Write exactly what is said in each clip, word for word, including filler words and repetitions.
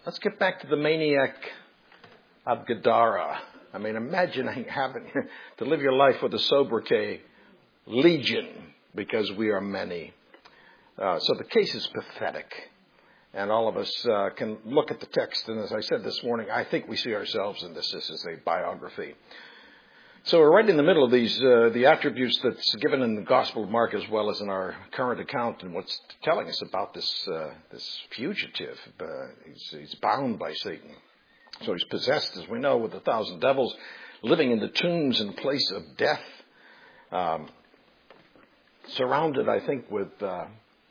Let's get back to the maniac of Gadara. I mean, imagine having to live your life with a sobriquet, Legion, because we are many. Uh, so the case is pathetic. And all of us uh, can look at the text. And as I said this morning, I think we see ourselves in this. This is a biography. So we're right in the middle of these, uh, the attributes that's given in the Gospel of Mark as well as in our current account, and what's telling us about this uh, this fugitive. Uh, he's, he's bound by Satan. So he's possessed, as we know, with a thousand devils, living in the tombs in place of death, um, surrounded, I think, with uh,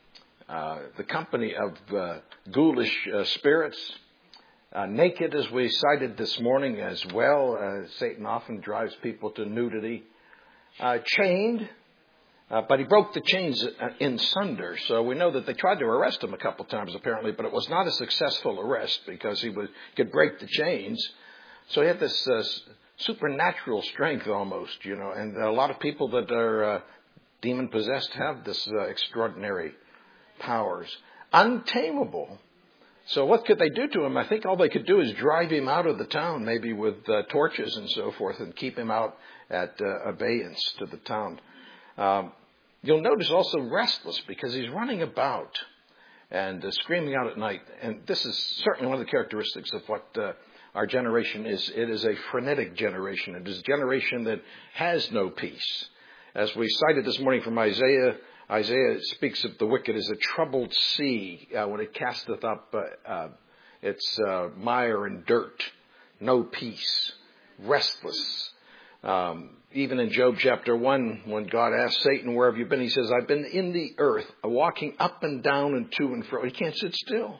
uh, the company of uh, ghoulish uh, spirits. Uh, naked, as we cited this morning as well. Uh, Satan often drives people to nudity. Uh, chained, uh, but he broke the chains in sunder. So we know that they tried to arrest him a couple times apparently, but it was not a successful arrest because he was, could break the chains. So he had this uh, supernatural strength almost, you know, and a lot of people that are uh, demon possessed have this uh, extraordinary powers. Untamable. So what could they do to him? I think all they could do is drive him out of the town, maybe with uh, torches and so forth, and keep him out at uh, abeyance to the town. Um, you'll notice also restless because he's running about and uh, screaming out at night. And this is certainly one of the characteristics of what uh, our generation is. It is a frenetic generation. It is a generation that has no peace. As we cited this morning from Isaiah, Isaiah speaks of the wicked as a troubled sea uh, when it casteth up uh, uh, its uh, mire and dirt, no peace, restless. Um, even in Job chapter one, when God asked Satan, where have you been? He says, I've been in the earth, walking up and down and to and fro. He can't sit still.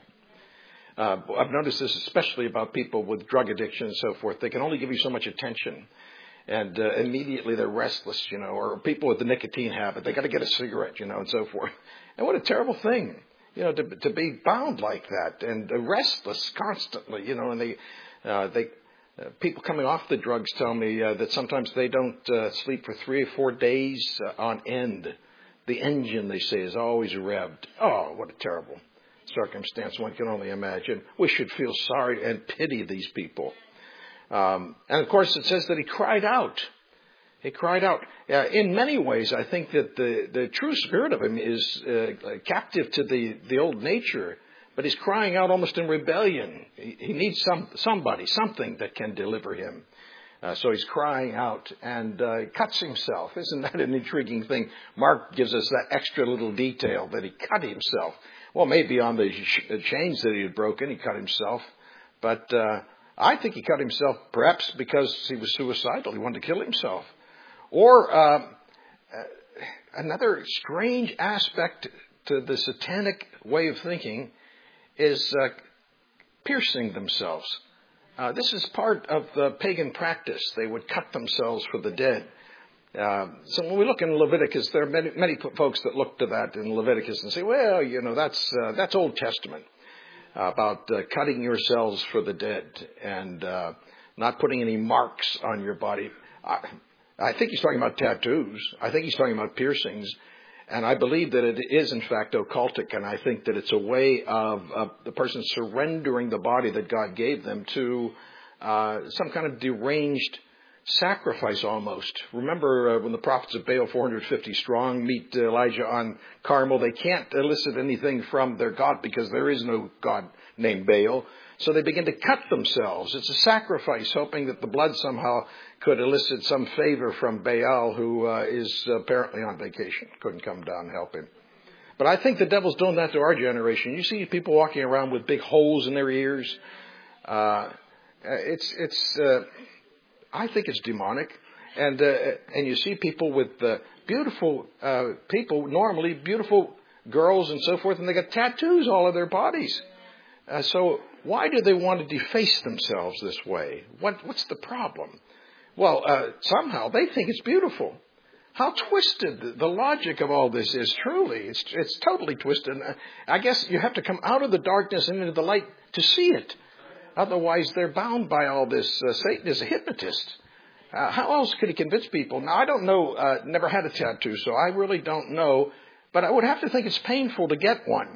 Uh, I've noticed this especially about people with drug addiction and so forth. They can only give you so much attention. And uh, immediately they're restless, you know, or people with the nicotine habit, they got to get a cigarette, you know, and so forth. And what a terrible thing, you know, to to be bound like that and uh, restless constantly, you know. And they, uh, they, uh, people coming off the drugs tell me uh, that sometimes they don't uh, sleep for three or four days uh, on end. The engine, they say, is always revved. Oh, what a terrible circumstance one can only imagine. We should feel sorry and pity these people. Um, and of course, it says that he cried out. He cried out. Uh, in many ways, I think that the, the true spirit of him is uh, captive to the, the old nature, but he's crying out almost in rebellion. He, he needs some somebody, something that can deliver him. Uh, so he's crying out and uh, cuts himself. Isn't that an intriguing thing? Mark gives us that extra little detail that he cut himself. Well, maybe on the sh- chains that he had broken, he cut himself, but Uh, I think he cut himself perhaps because he was suicidal. He wanted to kill himself. Or uh, another strange aspect to the satanic way of thinking is uh, piercing themselves. Uh, this is part of the pagan practice. They would cut themselves for the dead. Uh, so when we look in Leviticus, there are many, many folks that look to that in Leviticus and say, well, you know, that's uh, that's Old Testament. About uh, cutting yourselves for the dead and uh, not putting any marks on your body. I, I think he's talking about tattoos. I think he's talking about piercings. And I believe that it is, in fact, occultic. And I think that it's a way of, of the person surrendering the body that God gave them to uh, some kind of deranged sacrifice almost. Remember uh, when the prophets of Baal, four hundred fifty strong, meet Elijah on Carmel, they can't elicit anything from their God because there is no God named Baal. So they begin to cut themselves. It's a sacrifice, hoping that the blood somehow could elicit some favor from Baal, who uh, is apparently on vacation, couldn't come down and help him. But I think the devil's doing that to our generation. You see people walking around with big holes in their ears. Uh, it's, it's, uh, I think it's demonic. And uh, and you see people with uh, beautiful uh, people, normally beautiful girls and so forth, and they got tattoos all over their bodies. Uh, so why do they want to deface themselves this way? What What's the problem? Well, uh, somehow they think it's beautiful. How twisted the logic of all this is, truly. It's, it's totally twisted. I guess you have to come out of the darkness and into the light to see it. Otherwise, they're bound by all this. Uh, Satan is a hypnotist. Uh, how else could he convince people? Now, I don't know, uh, never had a tattoo, so I really don't know. But I would have to think it's painful to get one.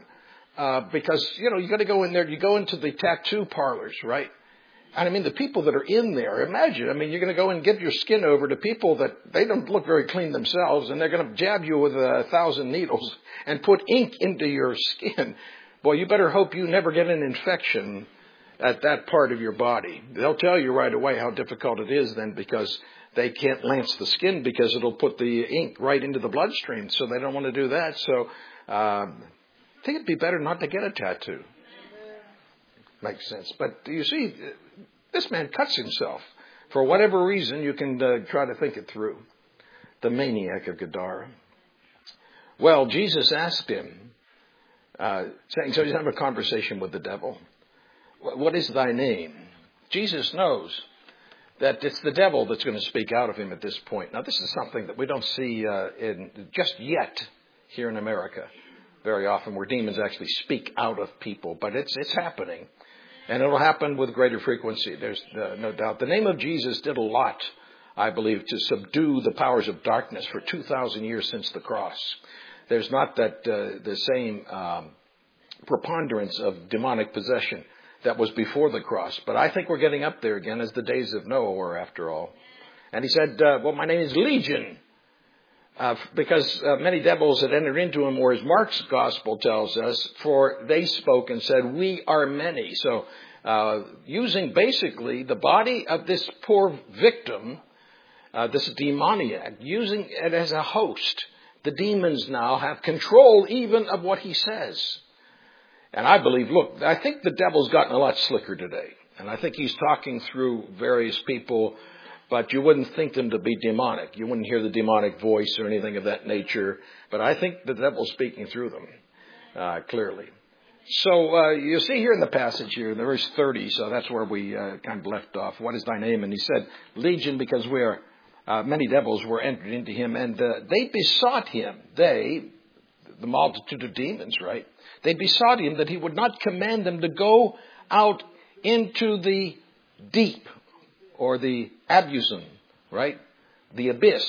Uh, because, you know, you got to go in there. You go into the tattoo parlors, right? And I mean, the people that are in there, imagine, I mean, you're going to go and give your skin over to people that they don't look very clean themselves, and they're going to jab you with a thousand needles and put ink into your skin. Boy, you better hope you never get an infection at that part of your body. They'll tell you right away how difficult it is then, because they can't lance the skin because it'll put the ink right into the bloodstream. So they don't want to do that. So um, I think it'd be better not to get a tattoo. Makes sense. But you see, this man cuts himself. For whatever reason, you can uh, try to think it through. The maniac of Gadara. Well, Jesus asked him, uh, saying, so he's having a conversation with the devil. What is thy name? Jesus knows that it's the devil that's going to speak out of him at this point. Now, this is something that we don't see uh, in just yet here in America very often, where demons actually speak out of people. But it's it's happening. And it'll happen with greater frequency. There's uh, no doubt. The name of Jesus did a lot, I believe, to subdue the powers of darkness for two thousand years since the cross. There's not that uh, the same um, preponderance of demonic possession that was before the cross. But I think we're getting up there again, as the days of Noah were, after all. And he said, uh, well, my name is Legion, uh, because uh, many devils had entered into him, or as Mark's gospel tells us, for they spoke and said, we are many. So uh, using basically the body of this poor victim, uh, this demoniac, using it as a host, the demons now have control even of what he says. And I believe, look, I think the devil's gotten a lot slicker today. And I think he's talking through various people, but you wouldn't think them to be demonic. You wouldn't hear the demonic voice or anything of that nature. But I think the devil's speaking through them, uh, clearly. So uh, you see here in the passage here, in verse thirty, so that's where we uh, kind of left off. What is thy name? And he said, Legion, because we are, uh, many devils were entered into him. And uh, they besought him, they, the multitude of demons, right? They besought him that he would not command them to go out into the deep, or the abysm, right? The abyss.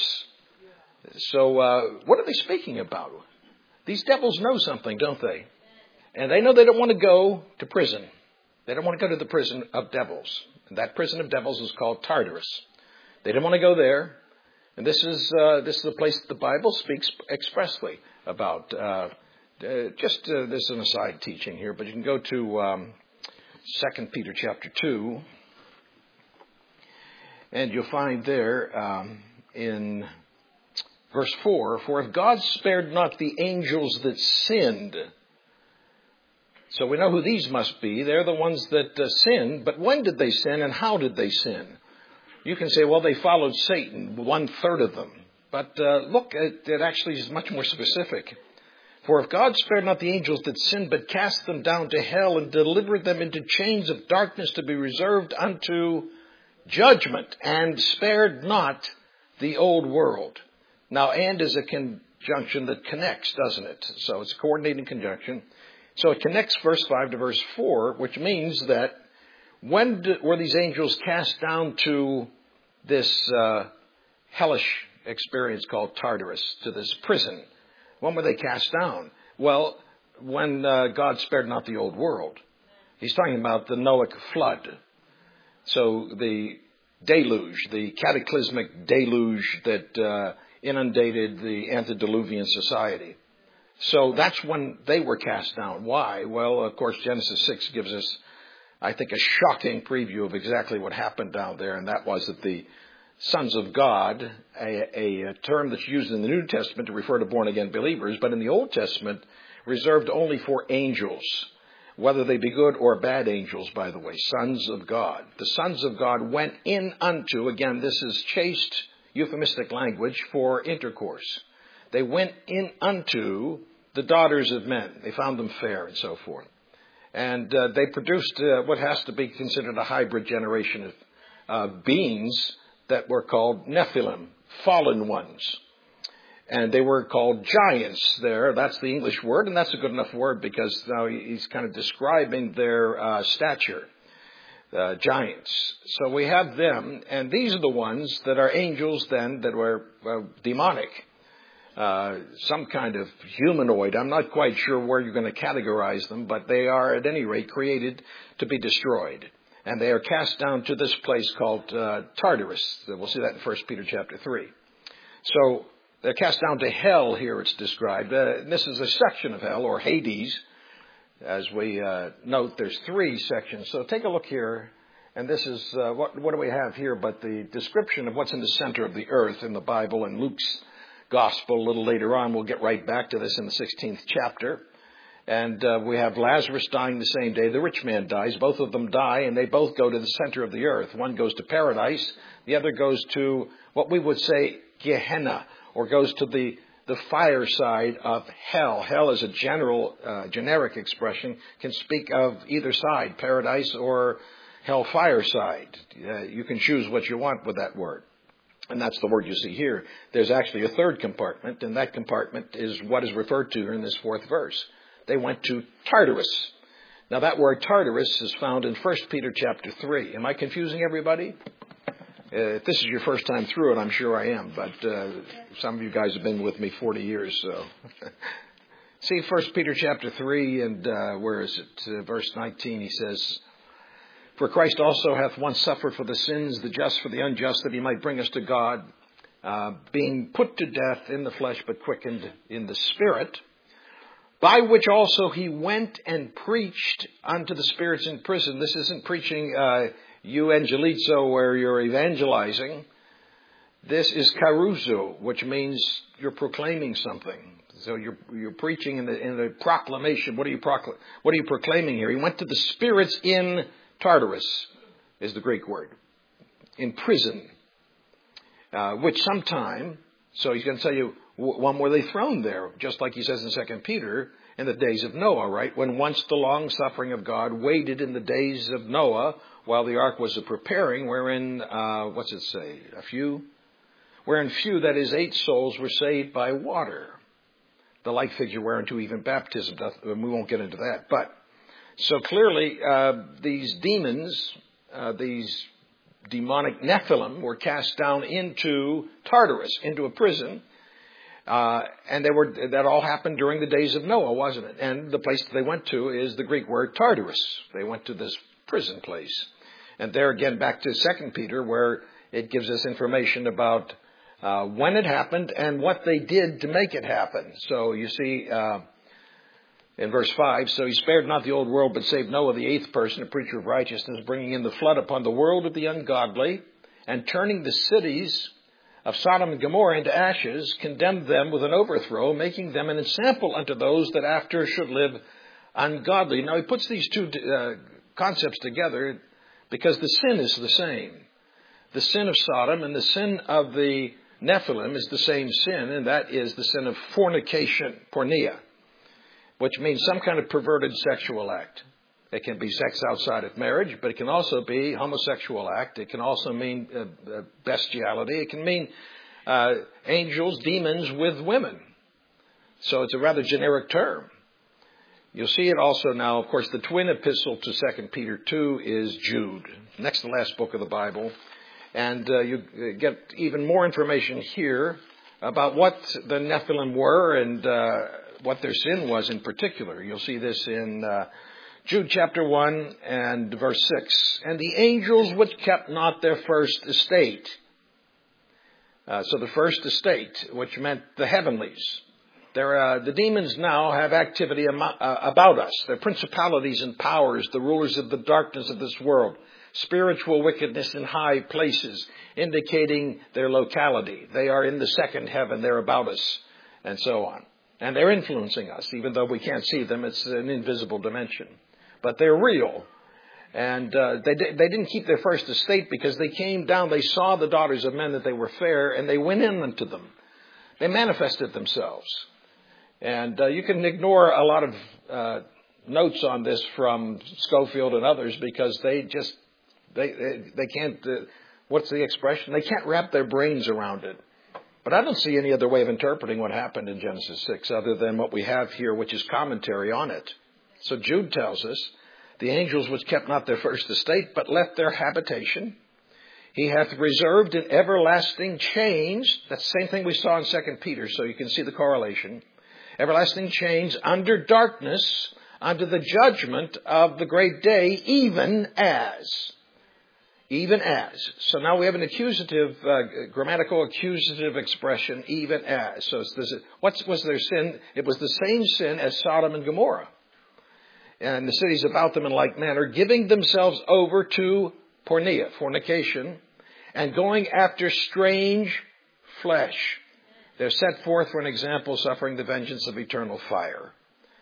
So uh, what are they speaking about? These devils know something, don't they? And they know they don't want to go to prison. They don't want to go to the prison of devils. And that prison of devils is called Tartarus. They don't want to go there. And this is uh, this is the place that the Bible speaks expressly about. Uh, Uh, just uh, this is an aside teaching here, but you can go to um, Second Peter chapter two, and you'll find there um, in verse four, for if God spared not the angels that sinned. So we know who these must be. They're the ones that uh, sinned, but when did they sin and how did they sin? You can say, well, they followed Satan, one third of them. But uh, look, it, it actually is much more specific. For if God spared not the angels that sinned, but cast them down to hell and delivered them into chains of darkness to be reserved unto judgment, and spared not the old world. Now, and is a conjunction that connects, doesn't it? So it's a coordinating conjunction. So it connects verse five to verse four, which means that when were these angels cast down to this uh, hellish experience called Tartarus, to this prison? When were they cast down? Well, when uh, God spared not the old world. He's talking about the Noahic flood. So the deluge, the cataclysmic deluge that uh, inundated the antediluvian society. So that's when they were cast down. Why? Well, of course, Genesis six gives us, I think, a shocking preview of exactly what happened down there. And that was that the sons of God, a, a, a term that's used in the New Testament to refer to born-again believers, but in the Old Testament, reserved only for angels, whether they be good or bad angels, by the way, sons of God. The sons of God went in unto, again, this is chaste, euphemistic language for intercourse. They went in unto the daughters of men. They found them fair and so forth. And uh, they produced uh, what has to be considered a hybrid generation of uh, beings that were called Nephilim, fallen ones. And they were called giants there. That's the English word, and that's a good enough word because now he's kind of describing their uh, stature, uh, giants. So we have them, and these are the ones that are angels then that were uh, demonic. uh, some kind of humanoid. I'm not quite sure where you're going to categorize them, but they are at any rate created to be destroyed. And they are cast down to this place called uh, Tartarus. We'll see that in First Peter chapter three. So they're cast down to hell here, it's described. Uh, this is a section of hell, or Hades. As we uh, note, there's three sections. So take a look here. And this is, uh, what, what do we have here but the description of what's in the center of the earth in the Bible and Luke's gospel a little later on. We'll get right back to this in the sixteenth chapter. And uh, we have Lazarus dying the same day the rich man dies. Both of them die, and they both go to the center of the earth. One goes to paradise. The other goes to what we would say Gehenna, or goes to the, the fire side of hell. Hell is a general, uh, generic expression, can speak of either side, paradise or hellfire side. Uh, you can choose what you want with that word. And that's the word you see here. There's actually a third compartment, and that compartment is what is referred to in this fourth verse. They went to Tartarus. Now that word Tartarus is found in First Peter chapter three. Am I confusing everybody? Uh, if this is your first time through it, I'm sure I am, but uh, some of you guys have been with me forty years, so. See First Peter chapter three, and uh, where is it? Uh, verse nineteen, he says, "For Christ also hath once suffered for the sins, the just for the unjust, that he might bring us to God, uh, being put to death in the flesh, but quickened in the spirit, by which also he went and preached unto the spirits in prison." This isn't preaching uh, evangelizo, where you're evangelizing. This is caruzo, which means you're proclaiming something. So you're you're preaching in the in the proclamation. What are you procl- What are you proclaiming here? He went to the spirits in Tartarus, is the Greek word, in prison, uh, which sometime. So he's going to tell you, when were they thrown there? Just like he says in Second Peter, in the days of Noah, right? When once the long suffering of God waited in the days of Noah, while the ark was preparing, wherein, uh, what's it say? A few? Wherein few, that is, eight souls were saved by water. The like figure whereunto even baptism doth, and we won't get into that. But, so clearly, uh, these demons, uh, these demonic Nephilim were cast down into Tartarus, into a prison. Uh, and they were, that all happened during the days of Noah, wasn't it? And the place they went to is the Greek word Tartarus. They went to this prison place. And there again, back to Second Peter, where it gives us information about uh, when it happened and what they did to make it happen. So you see, uh, in verse five, "So he spared not the old world, but saved Noah, the eighth person, a preacher of righteousness, bringing in the flood upon the world of the ungodly, and turning the cities of Sodom and Gomorrah into ashes, condemned them with an overthrow, making them an ensample unto those that after should live ungodly." Now he puts these two uh, concepts together because the sin is the same. The sin of Sodom and the sin of the Nephilim is the same sin, and that is the sin of fornication, porneia, which means some kind of perverted sexual act. It can be sex outside of marriage, but it can also be homosexual act. It can also mean uh, uh, bestiality. It can mean uh, angels, demons with women. So it's a rather generic term. You'll see it also now, of course, the twin epistle to Second Peter two is Jude, next to the last book of the Bible. And uh, you get even more information here about what the Nephilim were and uh, what their sin was in particular. You'll see this in Uh, Jude chapter one and verse six. "And the angels which kept not their first estate." Uh, so the first estate, which meant the heavenlies. They're, uh, the demons now have activity am- uh, about us. They're principalities and powers, the rulers of the darkness of this world. Spiritual wickedness in high places, indicating their locality. They are in the second heaven. They're about us, and so on. And they're influencing us, even though we can't see them. It's an invisible dimension. But they're real. And uh, they, they didn't keep their first estate because they came down. They saw the daughters of men that they were fair, and they went in unto them. They manifested themselves. And uh, you can ignore a lot of uh, notes on this from Schofield and others because they just, they, they, they can't, uh, what's the expression? They can't wrap their brains around it. But I don't see any other way of interpreting what happened in Genesis six other than what we have here, which is commentary on it. So Jude tells us, "The angels which kept not their first estate, but left their habitation He hath reserved in everlasting chains. That's the same thing we saw in Second Peter, so you can see the correlation. Everlasting chains under darkness, unto the judgment of the great day, even as. Even as. So now we have an accusative, uh, grammatical accusative expression, even as. So it's this, what was their sin? It was the same sin as Sodom and Gomorrah. And the cities about them in like manner, giving themselves over to porneia, fornication, and going after strange flesh. They're set forth for an example, suffering the vengeance of eternal fire.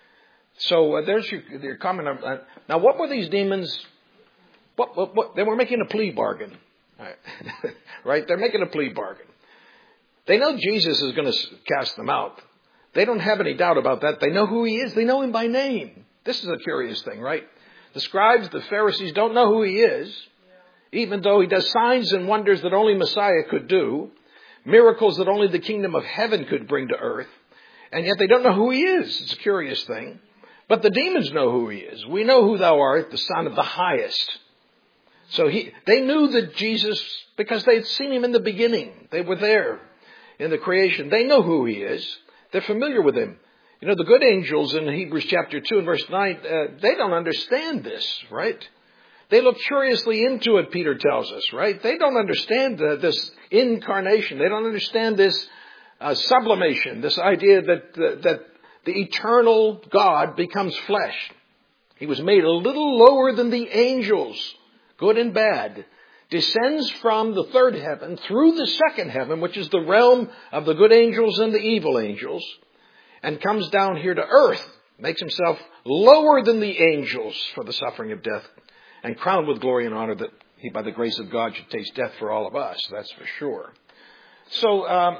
So uh, there's your, your comment. On, uh, now, what were these demons? What, what, what, they were making a plea bargain. Right. Right? They're making a plea bargain. They know Jesus is going to cast them out. They don't have any doubt about that. They know who he is. They know him by name. This is a curious thing, right? The scribes, the Pharisees don't know who he is, even though he does signs and wonders that only Messiah could do, miracles that only the kingdom of heaven could bring to earth, and yet they don't know who he is. It's a curious thing. But the demons know who he is. We know who thou art, the Son of the Highest. So he, they knew that Jesus, because they had seen him in the beginning. They were there in the creation. They know who he is. They're familiar with him. You know, the good angels in Hebrews chapter two and verse nine, uh, they don't understand this, right? They look curiously into it, Peter tells us, right? They don't understand uh, this incarnation. They don't understand this uh, sublimation, this idea that uh, that the eternal God becomes flesh. He was made a little lower than the angels, good and bad, descends from the third heaven through the second heaven, which is the realm of the good angels and the evil angels, and comes down here to earth, makes himself lower than the angels for the suffering of death, and crowned with glory and honor that he, by the grace of God, should taste death for all of us. That's for sure. So, um,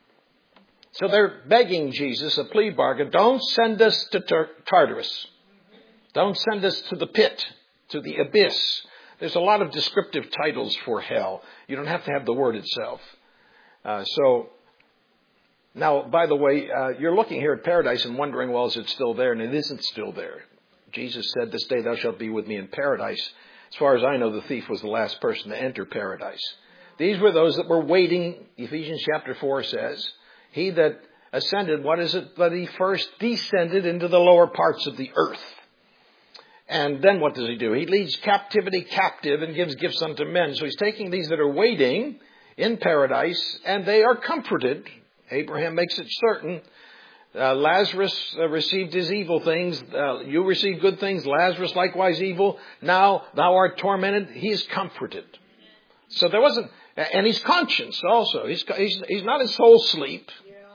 so they're begging Jesus a plea bargain. Don't send us to Tar- Tartarus. Don't send us to the pit, to the abyss. There's a lot of descriptive titles for hell. You don't have to have the word itself. Uh, so, now, by the way, uh, you're looking here at paradise and wondering, well, is it still there? And it isn't still there. Jesus said, this day thou shalt be with me in paradise. As far as I know, the thief was the last person to enter paradise. These were those that were waiting. Ephesians chapter four says, he that ascended, what is it? But he first descended into the lower parts of the earth. And then what does he do? He leads captivity captive and gives gifts unto men. So he's taking these that are waiting in paradise, and they are comforted. Abraham makes it certain. Uh, Lazarus uh, received his evil things. Uh, you received good things. Lazarus likewise evil. Now thou art tormented. He is comforted. So there wasn't, and he's conscious also. He's he's, he's not in soul sleep.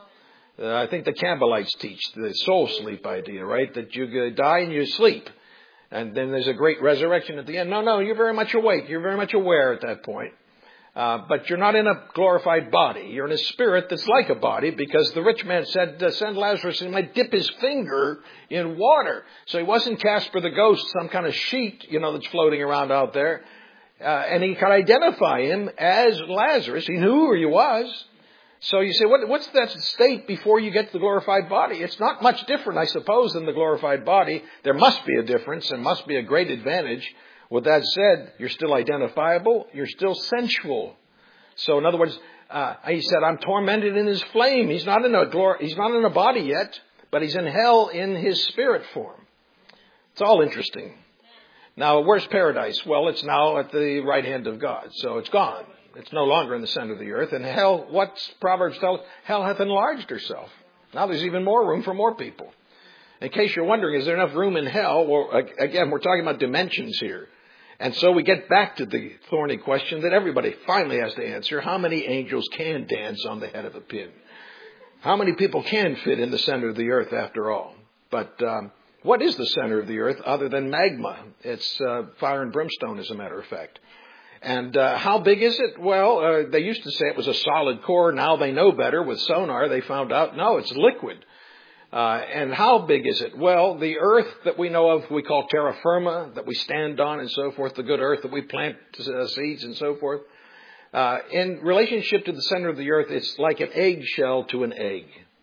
Uh, I think the Campbellites teach the soul sleep idea, right? That you die and you sleep, and then there's a great resurrection at the end. No, no, you're very much awake. You're very much aware at that point. Uh, but you're not in a glorified body. You're in a spirit that's like a body, because the rich man said, send Lazarus, and he might dip his finger in water. So he wasn't Casper the Ghost, some kind of sheet, you know, that's floating around out there. Uh, and he could identify him as Lazarus. He knew who he was. So you say, what, what's that state before you get to the glorified body? It's not much different, I suppose, than the glorified body. There must be a difference. There must be a great advantage. With that said, you're still identifiable. You're still sensual. So in other words, uh, he said, I'm tormented in his flame. He's not in a glor- he's not in a body yet, but he's in hell in his spirit form. It's all interesting. Now, where's paradise? Well, it's now at the right hand of God. So it's gone. It's no longer in the center of the earth. And hell, what's Proverbs tell us? Hell hath enlarged herself. Now there's even more room for more people. In case you're wondering, is there enough room in hell? Well, again, we're talking about dimensions here. And so we get back to the thorny question that everybody finally has to answer. How many angels can dance on the head of a pin? How many people can fit in the center of the earth after all? But um, what is the center of the earth other than magma? It's uh, fire and brimstone, as a matter of fact. And uh, how big is it? Well, uh, they used to say it was a solid core. Now they know better. With sonar, they found out, no, it's liquid. Uh, and how big is it? Well, the earth that we know of, we call terra firma, that we stand on and so forth, the good earth that we plant uh, seeds and so forth. Uh, in relationship to the center of the earth, it's like an eggshell to an egg.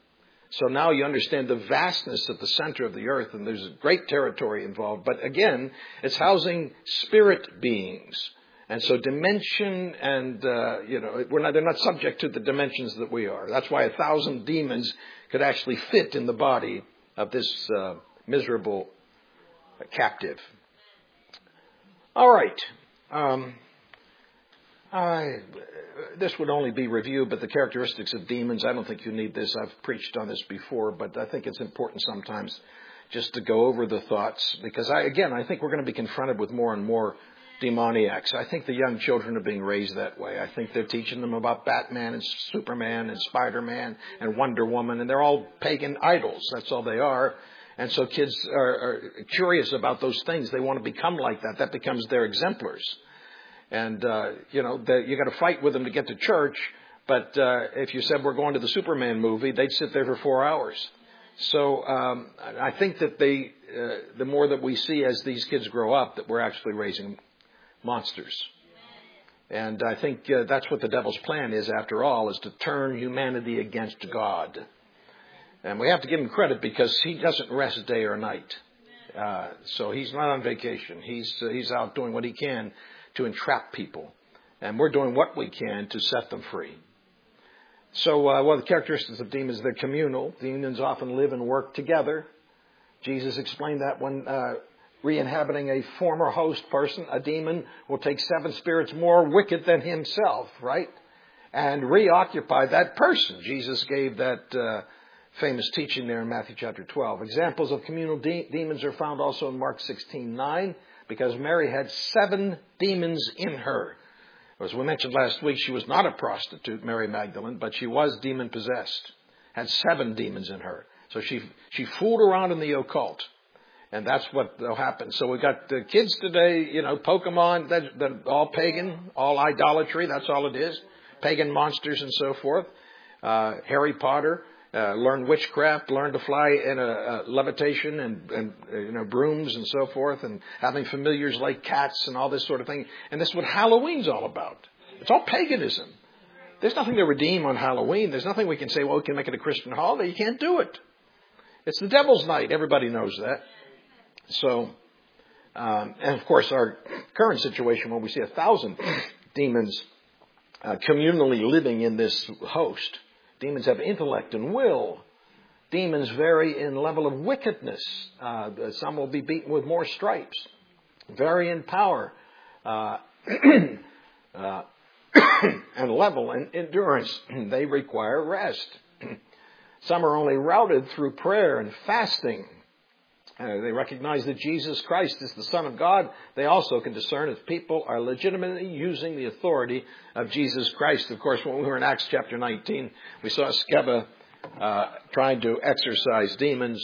So now you understand the vastness of the center of the earth, and there's a great territory involved. But again, it's housing spirit beings. And so dimension and, uh, you know, we're not, they're not subject to the dimensions that we are. That's why a thousand demons could actually fit in the body of this uh, miserable captive. All right. Um, I, this would only be review, but the characteristics of demons, I don't think you need this. I've preached on this before, but I think it's important sometimes just to go over the thoughts, because I, again, I think we're going to be confronted with more and more demoniacs. I think the young children are being raised that way. I think they're teaching them about Batman and Superman and Spider-Man and Wonder Woman, and they're all pagan idols. That's all they are. And so kids are, are curious about those things. They want to become like that. That becomes their exemplars. And, uh, you know, you got to fight with them to get to church. But uh, if you said we're going to the Superman movie, they'd sit there for four hours. So um, I think that they, uh, the more that we see as these kids grow up, that we're actually raising monsters. And I think uh, that's what the devil's plan is, after all, is to turn humanity against God. And we have to give him credit because he doesn't rest day or night. Uh, so he's not on vacation. He's uh, he's out doing what he can to entrap people. And we're doing what we can to set them free. So uh, one of the characteristics of demons, they're communal. Demons often live and work together. Jesus explained that when uh, re-inhabiting a former host person, a demon will take seven spirits more wicked than himself, right? And reoccupy that person. Jesus gave that uh, famous teaching there in Matthew chapter twelve. Examples of communal de- demons are found also in Mark sixteen nine, because Mary had seven demons in her. As we mentioned last week, she was not a prostitute, Mary Magdalene, but she was demon-possessed. Had seven demons in her. So she she fooled around in the occult. And that's what will happen. So we got the kids today, you know, Pokemon, that, that all pagan, all idolatry, that's all it is. Pagan monsters and so forth. Uh, Harry Potter, uh, learn witchcraft, learn to fly in a, a levitation and, and uh, you know, brooms and so forth, and having familiars like cats and all this sort of thing. And this is what Halloween's all about. It's all paganism. There's nothing to redeem on Halloween. There's nothing we can say, well, we can make it a Christian holiday. You can't do it. It's the devil's night. Everybody knows that. So, um, and of course, our current situation, when we see a thousand demons uh, communally living in this host, demons have intellect and will. Demons vary in level of wickedness. Uh, some will be beaten with more stripes. Vary in power uh, uh, and level and endurance. They require rest. Some are only routed through prayer and fasting. Uh, they recognize that Jesus Christ is the Son of God. They also can discern if people are legitimately using the authority of Jesus Christ. Of course, when we were in Acts chapter nineteen, we saw Sceva uh, trying to exorcise demons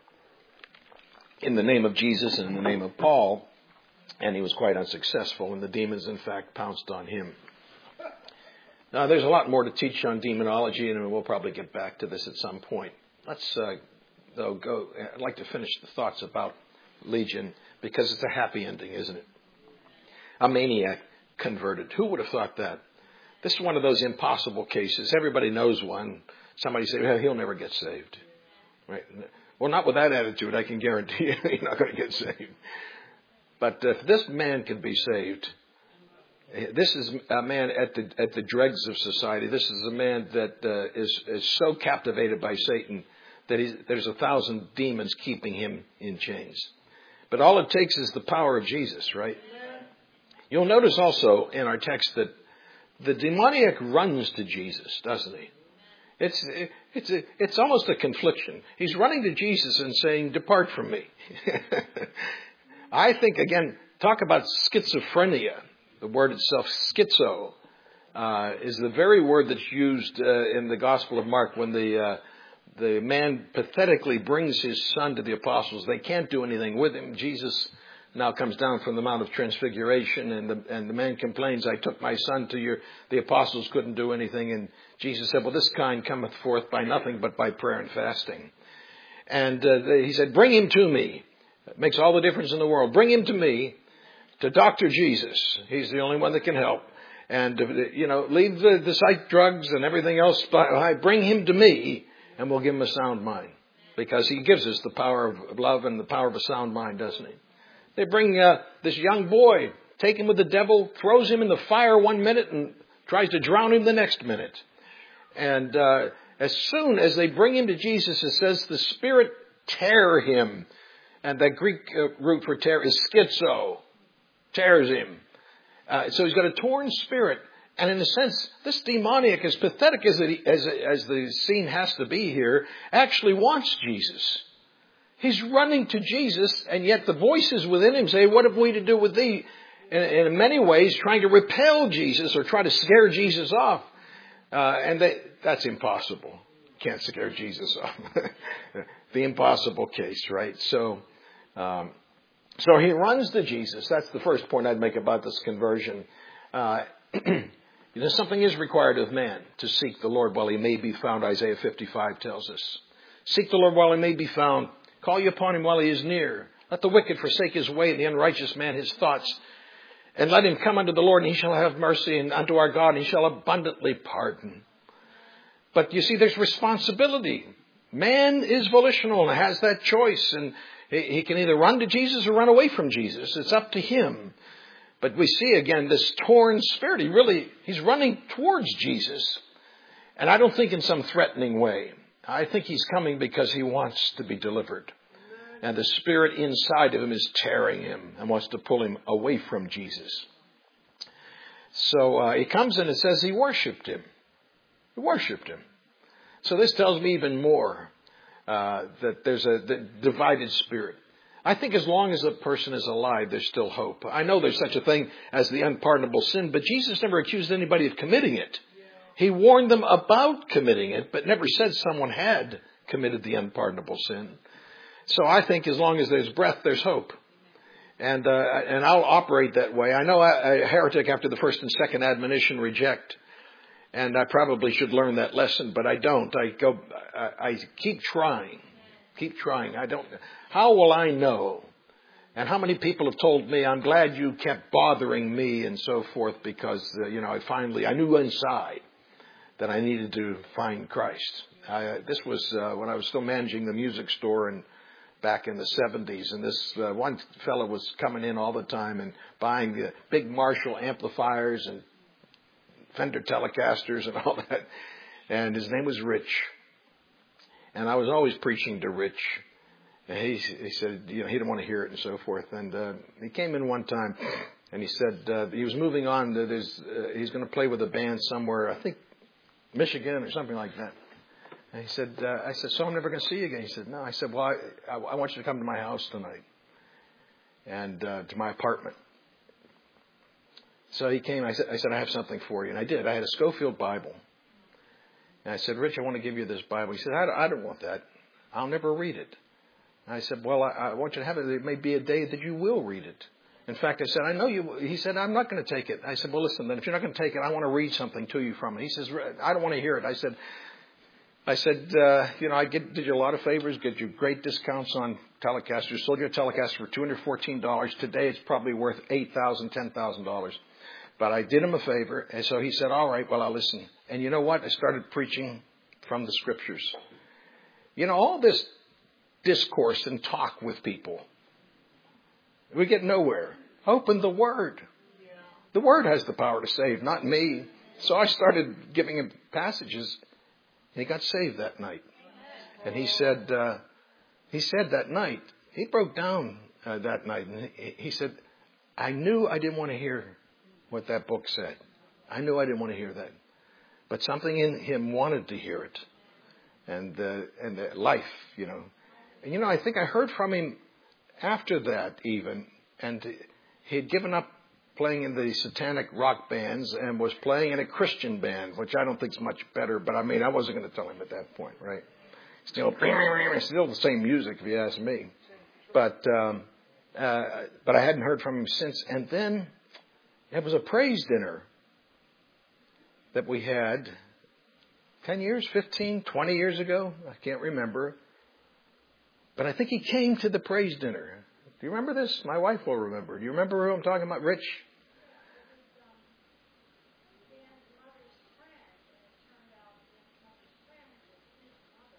in the name of Jesus and in the name of Paul. And he was quite unsuccessful, and the demons, in fact, pounced on him. Now, there's a lot more to teach on demonology, and we'll probably get back to this at some point. Let's uh, Though go, I'd like to finish the thoughts about Legion, because it's a happy ending, isn't it? A maniac converted. Who would have thought that? This is one of those impossible cases. Everybody knows one. Somebody say, well, he'll never get saved. Right? Well, not with that attitude, I can guarantee you he's not going to get saved. But if this man can be saved, this is a man at the at the dregs of society. This is a man that uh, is, is so captivated by Satan that he's, there's a thousand demons keeping him in chains. But all it takes is the power of Jesus, right? You'll notice also in our text that the demoniac runs to Jesus, doesn't he? It's it's a, it's almost a confliction. He's running to Jesus and saying, "Depart from me." I think, again, talk about schizophrenia. The word itself, schizo, uh, is the very word that's used uh, in the Gospel of Mark when the uh, The man pathetically brings his son to the apostles. They can't do anything with him. Jesus now comes down from the Mount of Transfiguration, and the, and the man complains, I took my son to your, the apostles couldn't do anything. And Jesus said, well, this kind cometh forth by nothing but by prayer and fasting. And uh, they, he said, bring him to me. It makes all the difference in the world. Bring him to me, to Doctor Jesus. He's the only one that can help. And, uh, you know, leave the, the psych drugs and everything else behind. Bring him to me. And we'll give him a sound mind, because he gives us the power of love and the power of a sound mind, doesn't he? They bring uh, this young boy taken with the devil, throws him in the fire one minute and tries to drown him the next minute. And uh, as soon as they bring him to Jesus, it says the Spirit tear him. And that Greek uh, root for tear is schizo. Tears him. Uh, so he's got a torn spirit. And in a sense, this demoniac, as pathetic as, it, as, as the scene has to be here, actually wants Jesus. He's running to Jesus, and yet the voices within him say, what have we to do with thee? And, and in many ways, trying to repel Jesus or try to scare Jesus off. Uh, and they, that's impossible. Can't scare Jesus off. The impossible case, right? So, um, so he runs to Jesus. That's the first point I'd make about this conversion. Uh, you know, something is required of man to seek the Lord while he may be found, Isaiah fifty-five tells us. Seek the Lord while he may be found. Call ye upon him while he is near. Let the wicked forsake his way, and the unrighteous man his thoughts. And let him come unto the Lord, and he shall have mercy, and unto our God, and he shall abundantly pardon. But you see, there's responsibility. Man is volitional and has that choice. And he can either run to Jesus or run away from Jesus. It's up to him. But we see again this torn spirit. He really, he's running towards Jesus. And I don't think in some threatening way. I think he's coming because he wants to be delivered. And the spirit inside of him is tearing him and wants to pull him away from Jesus. So uh, he comes in and says he worshipped him. He worshipped him. So this tells me even more uh, that there's a the divided spirit. I think as long as a person is alive, there's still hope. I know there's such a thing as the unpardonable sin, but Jesus never accused anybody of committing it. He warned them about committing it, but never said someone had committed the unpardonable sin. So I think as long as there's breath, there's hope. And uh, and I'll operate that way. I know a heretic after the first and second admonition reject. And I probably should learn that lesson, but I don't. I go, I, I keep trying, keep trying. I don't, how will I know? And how many people have told me, I'm glad you kept bothering me and so forth because, uh, you know, I finally, I knew inside that I needed to find Christ. I, this was uh, when I was still managing the music store and back in the seventies. And this uh, one fellow was coming in all the time and buying the big Marshall amplifiers and Fender Telecasters and all that. And his name was Rich. And I was always preaching to Rich. And he, he said, you know, he didn't want to hear it and so forth. And uh, he came in one time and he said uh, he was moving on. To this, uh, he's going to play with a band somewhere, I think Michigan or something like that. And he said, uh, I said, so I'm never going to see you again. He said, no. I said, well, I, I want you to come to my house tonight and uh, to my apartment. So he came. I said, I said, I have something for you. And I did. I had a Schofield Bible. And I said, Rich, I want to give you this Bible. He said, I don't, I don't want that. I'll never read it. And I said, well, I, I want you to have it. There may be a day that you will read it. In fact, I said, I know you. He said, I'm not going to take it. I said, well, listen, then if you're not going to take it, I want to read something to you from it. He says, I don't want to hear it. I said, I said, uh, you know, I get, did you a lot of favors, get you great discounts on Telecasters. Sold your Telecaster for two hundred fourteen dollars. Today it's probably worth eight thousand dollars, ten thousand dollars. But I did him a favor, and so he said, all right, well, I'll listen. And you know what? I started preaching from the Scriptures. You know, all this discourse and talk with people, we get nowhere. Open the Word. The Word has the power to save, not me. So I started giving him passages, and he got saved that night. And he said, uh, he said that night, he broke down uh, that night, and he, he said, I knew I didn't want to hear what that book said. I knew I didn't want to hear that. But something in him wanted to hear it. And uh, and the life, you know. And, you know, I think I heard from him after that even. And he had given up playing in the satanic rock bands and was playing in a Christian band, which I don't think is much better. But, I mean, I wasn't going to tell him at that point, right? Still, still the same music, if you ask me. But, um, uh, but I hadn't heard from him since. And then it was a praise dinner that we had ten years, fifteen, twenty years ago. I can't remember. But I think he came to the praise dinner. Do you remember this? My wife will remember. Do you remember who I'm talking about, Rich?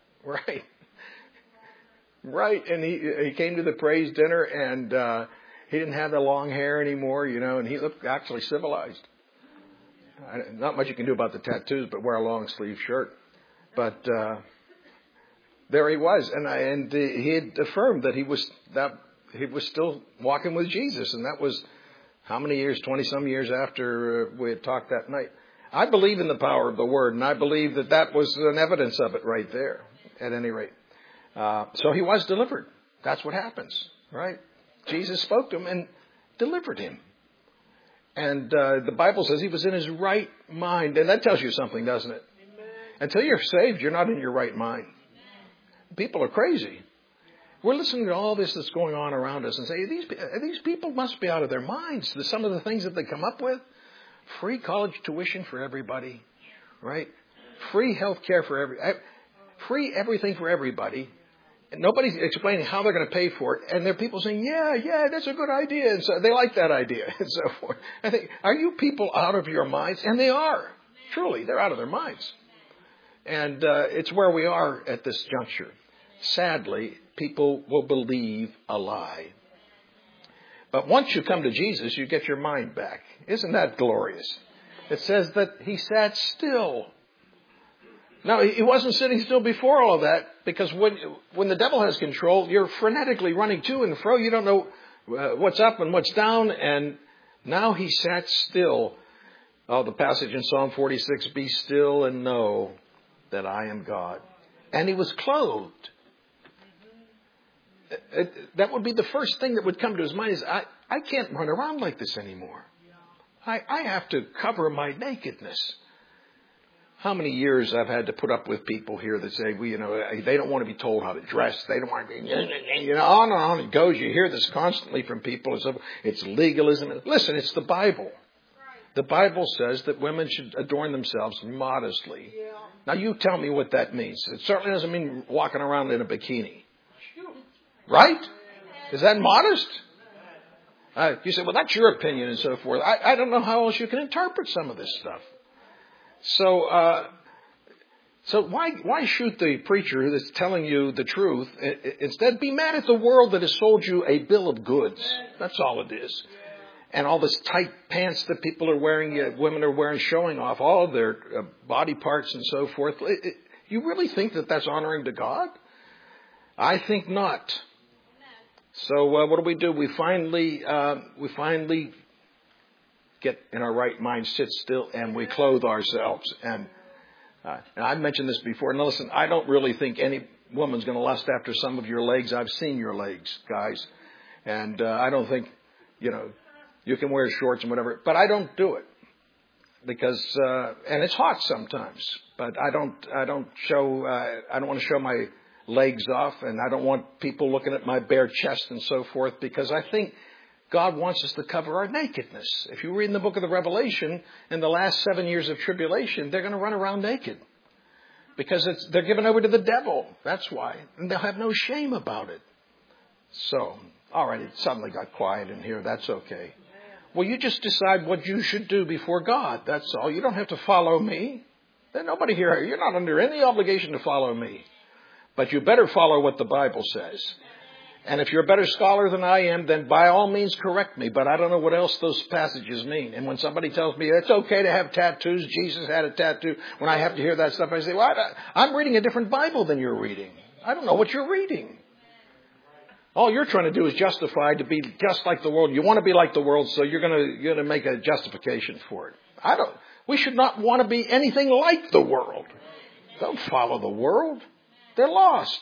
Right. Right. And he he came to the praise dinner and uh, he didn't have the long hair anymore, you know, and he looked actually civilized. I, not much you can do about the tattoos, but wear a long sleeve shirt. But uh, there he was, and I, and uh, he had affirmed that he was that he was still walking with Jesus, and that was how many years? Twenty some years after uh, we had talked that night. I believe in the power of the Word, and I believe that that was an evidence of it right there. At any rate, uh, so he was delivered. That's what happens, right? Jesus spoke to him and delivered him. And uh, the Bible says he was in his right mind. And that tells you something, doesn't it? Amen. Until you're saved, you're not in your right mind. People are crazy. We're listening to all this that's going on around us and say, these, these people must be out of their minds. Some of the things that they come up with. Free college tuition for everybody, right? Free health care for every, free everything for everybody. And nobody's explaining how they're going to pay for it. And there are people saying, yeah, yeah, that's a good idea. And so they like that idea and so forth. I think, are you people out of your minds? And they are. Truly, they're out of their minds. And uh, it's where we are at this juncture. Sadly, people will believe a lie. But once you come to Jesus, you get your mind back. Isn't that glorious? It says that he sat still. Now, he wasn't sitting still before all of that, because when when the devil has control, you're frenetically running to and fro. You don't know uh, what's up and what's down. And now he sat still. Oh, the passage in Psalm forty-six, be still and know that I am God. And he was clothed. It, it, that would be the first thing that would come to his mind is, I, I can't run around like this anymore. I, I have to cover my nakedness. How many years I've had to put up with people here that say, well, you know, they don't want to be told how to dress. They don't want to be, you know, on and on it goes. You hear this constantly from people. It's, it's legalism. Listen, it's the Bible. The Bible says that women should adorn themselves modestly. Yeah. Now, you tell me what that means. It certainly doesn't mean walking around in a bikini. Right? Is that modest? Uh, you say, well, that's your opinion and so forth. I, I don't know how else you can interpret some of this stuff. So, uh, so why why shoot the preacher that's telling you the truth? Instead, be mad at the world that has sold you a bill of goods. That's all it is. And all this tight pants that people are wearing, uh, women are wearing, showing off all of their uh, body parts and so forth. It, it, you really think that that's honoring to God? I think not. So uh, what do we do? We finally uh, we finally get in our right mind, sit still, and we clothe ourselves. And, uh, and I've mentioned this before. Now listen, I don't really think any woman's going to lust after some of your legs. I've seen your legs, guys, and uh, I don't think, you know, you can wear shorts and whatever, but I don't do it because uh, and it's hot sometimes. But I don't I don't show uh, I don't want to show my legs off, and I don't want people looking at my bare chest and so forth, because I think God wants us to cover our nakedness. If you read in the book of the Revelation, in the last seven years of tribulation, they're going to run around naked because it's, they're given over to the devil. That's why. And they'll have no shame about it. So, all right, it suddenly got quiet in here. That's okay. Well, you just decide what you should do before God. That's all. You don't have to follow me. There's nobody here. You're not under any obligation to follow me. But you better follow what the Bible says. And if you're a better scholar than I am, then by all means correct me. But I don't know what else those passages mean. And when somebody tells me it's okay to have tattoos, Jesus had a tattoo, when I have to hear that stuff, I say, well, I'm reading a different Bible than you're reading. I don't know what you're reading. All you're trying to do is justify to be just like the world. You want to be like the world, so you're going to, you're going to make a justification for it. I don't. We should not want to be anything like the world. Don't follow the world. They're lost.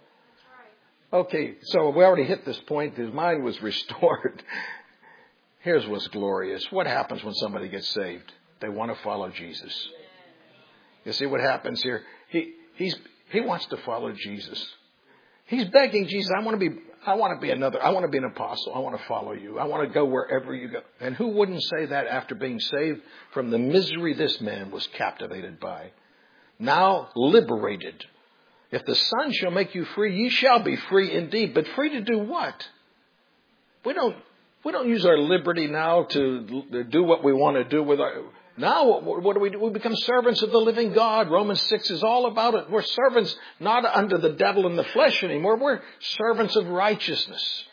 Okay, so we already hit this point. His mind was restored. Here's what's glorious. What happens when somebody gets saved? They want to follow Jesus. You see what happens here? He he's he wants to follow Jesus. He's begging Jesus, I want to be I want to be another. I want to be an apostle. I want to follow you. I want to go wherever you go. And who wouldn't say that after being saved from the misery this man was captivated by? Now liberated. If the Son shall make you free, ye shall be free indeed. But free to do what? We don't we don't use our liberty now to do what we want to do with our... Now, what do we do? We become servants of the living God. Romans six is all about it. We're servants not under the devil in the flesh anymore. We're servants of righteousness.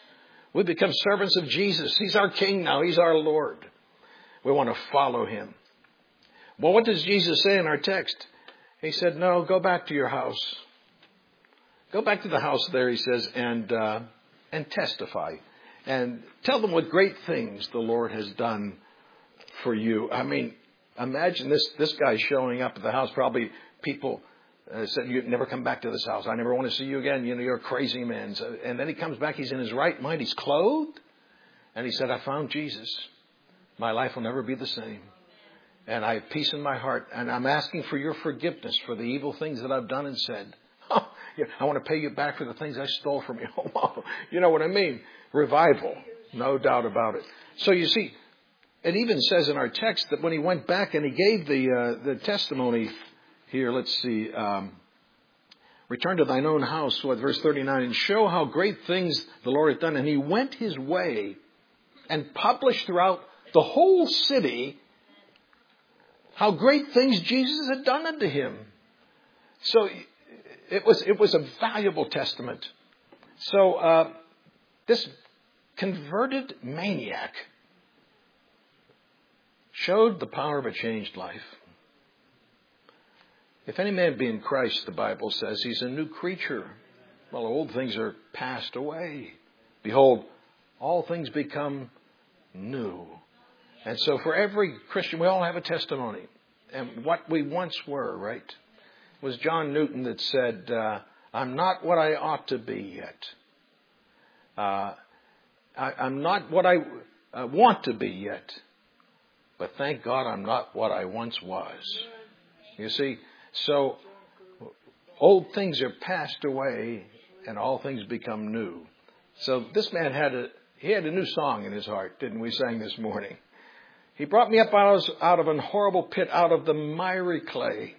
We become servants of Jesus. He's our King now. He's our Lord. We want to follow him. Well, what does Jesus say in our text? He said, no, go back to your house. Go back to the house there, he says, and uh, and testify. And tell them what great things the Lord has done for you. I mean, imagine this, this guy showing up at the house. Probably people uh, said, you never come back to this house. I never want to see you again. You know, you're a crazy man. So, and then he comes back. He's in his right mind. He's clothed. And he said, I found Jesus. My life will never be the same. And I have peace in my heart. And I'm asking for your forgiveness for the evil things that I've done and said. Oh, yeah, I want to pay you back for the things I stole from you. You know what I mean? Revival. No doubt about it. So you see, it even says in our text that when he went back and he gave the uh, the testimony here, let's see, um, return to thine own house, what, verse thirty-nine, and show how great things the Lord hath done. And he went his way and published throughout the whole city how great things Jesus had done unto him. So it was it was a valuable testament. So uh, this converted maniac showed the power of a changed life. If any man be in Christ, the Bible says, he's a new creature. Well, old things are passed away. Behold, all things become new. And so for every Christian, we all have a testimony. And what we once were, right? It was John Newton that said, uh, I'm not what I ought to be yet. Uh, I, I'm not what I uh, want to be yet. But thank God I'm not what I once was. You see, so old things are passed away and all things become new. So this man had a, he had a new song in his heart, didn't we? Sang this morning. He brought me up out of, out of an horrible pit, out of the miry clay.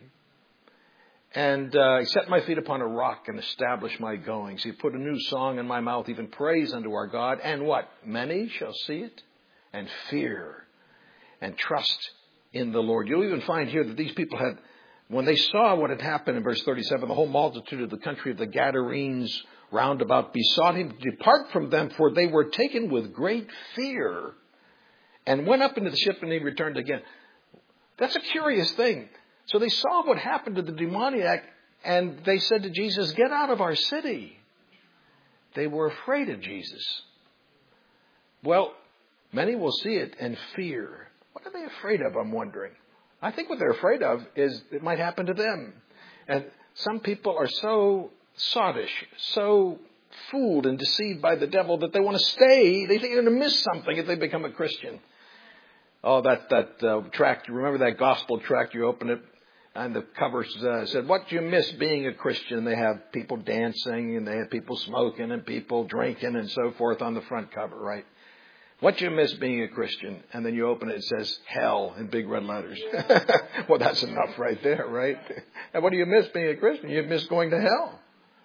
And uh, he set my feet upon a rock and established my goings. He put a new song in my mouth, even praise unto our God. And what? Many shall see it and fear and trust in the Lord. You'll even find here that these people had, when they saw what had happened in verse thirty-seven, the whole multitude of the country of the Gadarenes round about besought him to depart from them, for they were taken with great fear, and went up into the ship, and he returned again. That's a curious thing. So they saw what happened to the demoniac, and they said to Jesus, get out of our city. They were afraid of Jesus. Well, many will see it and fear. What are they afraid of, I'm wondering? I think what they're afraid of is it might happen to them. And some people are so sottish, so fooled and deceived by the devil that they want to stay. They think they're going to miss something if they become a Christian. Oh, that that uh, tract, you remember that gospel tract? You open it and the cover uh, said, what do you miss being a Christian? They have people dancing and they have people smoking and people drinking and so forth on the front cover, right? What do you miss being a Christian? And then you open it, it says hell in big red letters. Well, that's enough right there, right? And what do you miss being a Christian? You miss going to hell.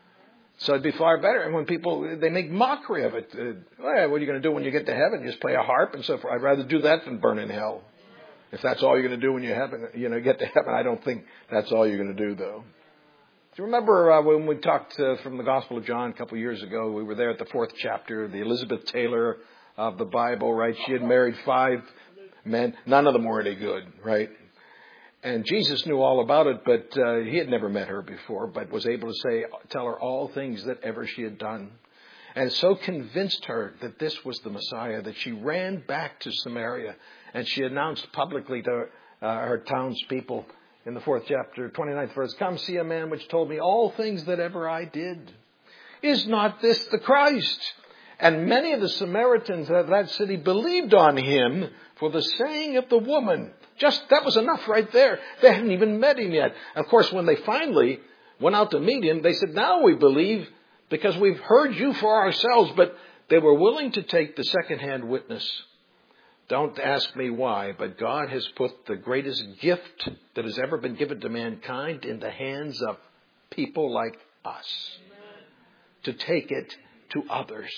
So it'd be far better. And when people, they make mockery of it. Uh, well, what are you going to do when you get to heaven? Just play a harp and so forth. I'd rather do that than burn in hell. If that's all you're going to do when you heaven, you know, get to heaven, I don't think that's all you're going to do, though. Do you remember uh, when we talked uh, from the Gospel of John a couple of years ago? We were there at the fourth chapter, the Elizabeth Taylor of the Bible, right? She had married five men. None of them were any good, right? And Jesus knew all about it, but uh, he had never met her before, but was able to say, tell her all things that ever she had done. And so convinced her that this was the Messiah that she ran back to Samaria and she announced publicly to uh, her townspeople in the fourth chapter, twenty-ninth verse, come see a man which told me all things that ever I did. Is not this the Christ? And many of the Samaritans of that city believed on him for the saying of the woman. Just, that was enough right there. They hadn't even met him yet. Of course, when they finally went out to meet him, they said, now we believe because we've heard you for ourselves. But they were willing to take the second-hand witness. Don't ask me why, but God has put the greatest gift that has ever been given to mankind in the hands of people like us to take it to others.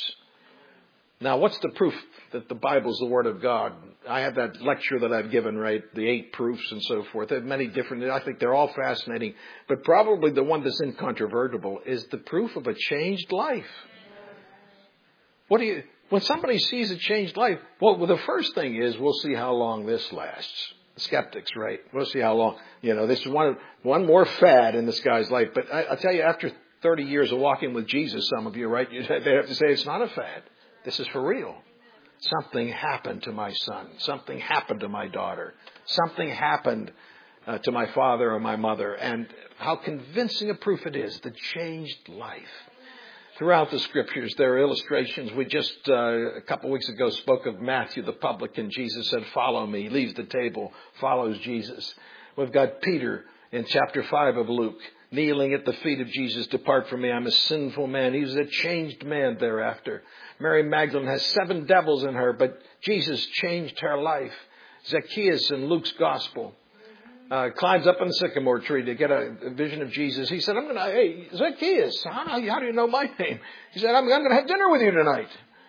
Now, what's the proof that the Bible is the Word of God? I have that lecture that I've given, right? The eight proofs and so forth. There are many different, I think they're all fascinating. But probably the one that's incontrovertible is the proof of a changed life. What do you, When somebody sees a changed life, well, the first thing is we'll see how long this lasts. Skeptics, right? We'll see how long. You know, this is one one more fad in this guy's life. But I, I'll tell you, after thirty years of walking with Jesus, some of you, right, you, they have to say it's not a fad. This is for real. Something happened to my son. Something happened to my daughter. Something happened uh, to my father or my mother. And how convincing a proof it is, the changed life. Throughout the scriptures, there are illustrations. We just, uh, a couple weeks ago, spoke of Matthew the publican. Jesus said, follow me. He leaves the table, follows Jesus. We've got Peter in chapter five of Luke, kneeling at the feet of Jesus. Depart from me, I'm a sinful man. He was a changed man thereafter. Mary Magdalene has seven devils in her, but Jesus changed her life. Zacchaeus in Luke's gospel. Uh, climbs up on the sycamore tree to get a, a vision of Jesus. He said, I'm going to, hey, Zacchaeus, how, how do you know my name? He said, I'm, I'm going to have dinner with you tonight.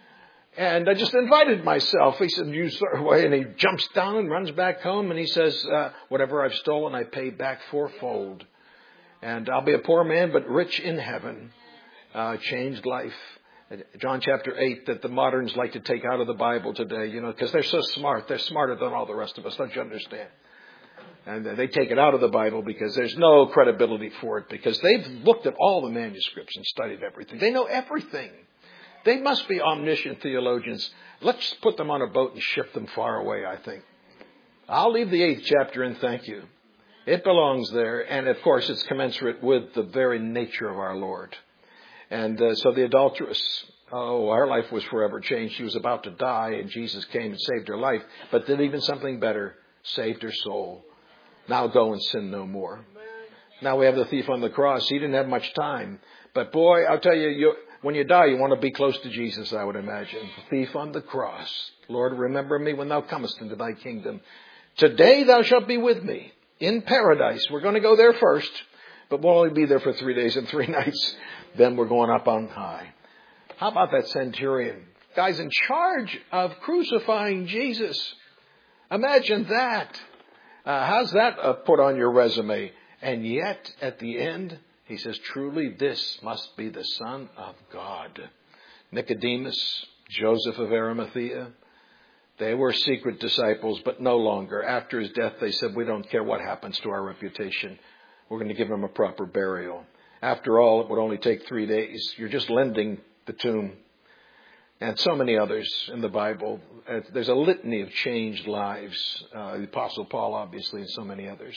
And I just invited myself. He said, you start away. And he jumps down and runs back home. And he says, uh, whatever I've stolen, I pay back fourfold. And I'll be a poor man, but rich in heaven. Uh, changed life. John chapter eight, that the moderns like to take out of the Bible today, you know, because they're so smart. They're smarter than all the rest of us. Don't you understand? And they take it out of the Bible because there's no credibility for it, because they've looked at all the manuscripts and studied everything. They know everything. They must be omniscient theologians. Let's put them on a boat and ship them far away, I think. I'll leave the eighth chapter and thank you. It belongs there. And of course, it's commensurate with the very nature of our Lord. And uh, so the adulteress, oh, her life was forever changed. She was about to die and Jesus came and saved her life, but did even something better, saved her soul. Now go and sin no more. Now we have the thief on the cross. He didn't have much time. But boy, I'll tell you, you when you die, you want to be close to Jesus, I would imagine. The thief on the cross. Lord, remember me when thou comest into thy kingdom. Today thou shalt be with me in paradise. We're going to go there first, but we'll only be there for three days and three nights. Then we're going up on high. How about that centurion? Guy's in charge of crucifying Jesus. Imagine that. Uh, how's that uh, put on your resume? And yet, at the end, he says, truly this must be the Son of God. Nicodemus, Joseph of Arimathea, they were secret disciples, but no longer. After his death, they said, we don't care what happens to our reputation. We're going to give him a proper burial. After all, it would only take three days. You're just lending the tomb. And so many others in the Bible. Uh, there's a litany of changed lives. Uh, the Apostle Paul, obviously, and so many others.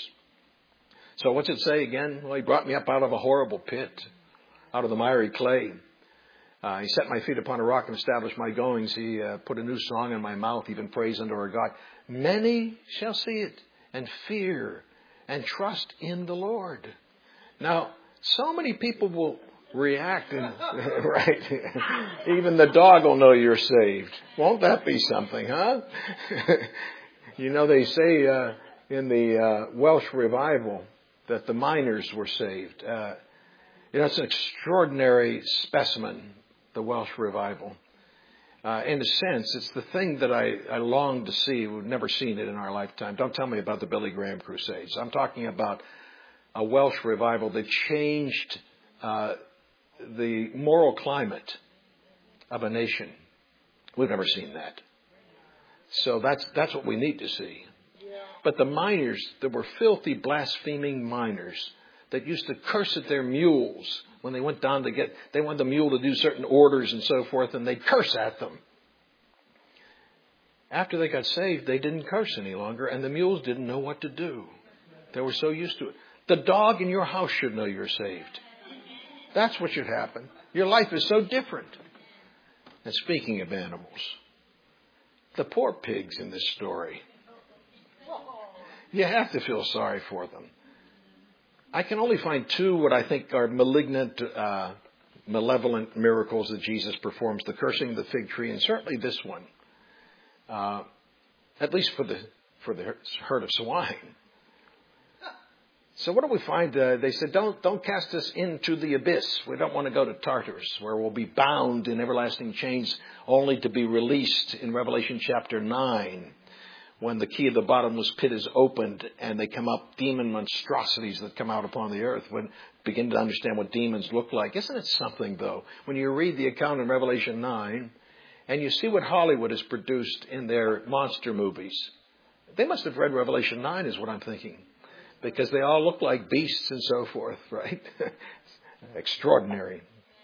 So what's it say again? Well, he brought me up out of a horrible pit, out of the miry clay. Uh, he set my feet upon a rock and established my goings. He uh, put a new song in my mouth, even praise unto our God. Many shall see it and fear and trust in the Lord. Now, so many people will react, and, right? Even the dog will know you're saved. Won't that be something, huh? You know, they say uh, in the uh, Welsh revival that the miners were saved. Uh, you know, it's an extraordinary specimen, the Welsh revival. Uh, in a sense, it's the thing that I, I long to see. We've never seen it in our lifetime. Don't tell me about the Billy Graham Crusades. I'm talking about a Welsh revival that changed uh, the moral climate of a nation. We've never seen that. So that's that's what we need to see. But the miners, there were filthy, blaspheming miners that used to curse at their mules when they went down to get, they wanted the mule to do certain orders and so forth, and they'd curse at them. After they got saved, they didn't curse any longer, and the mules didn't know what to do. They were so used to it. The dog in your house should know you're saved. That's what should happen. Your life is so different. And speaking of animals, the poor pigs in this story, you have to feel sorry for them. I can only find two what I think are malignant, uh, malevolent miracles that Jesus performs. The cursing of the fig tree, and certainly this one. Uh, at least for the for the herd of swine. So what do we find? Uh, they said, don't don't cast us into the abyss. We don't want to go to Tartarus, where we'll be bound in everlasting chains, only to be released in Revelation chapter nine, when the key of the bottomless pit is opened and they come up, demon monstrosities that come out upon the earth. When begin to understand what demons look like. Isn't it something, though, when you read the account in Revelation nine, and you see what Hollywood has produced in their monster movies. They must have read Revelation nine is what I'm thinking, because they all look like beasts and so forth, right? Extraordinary.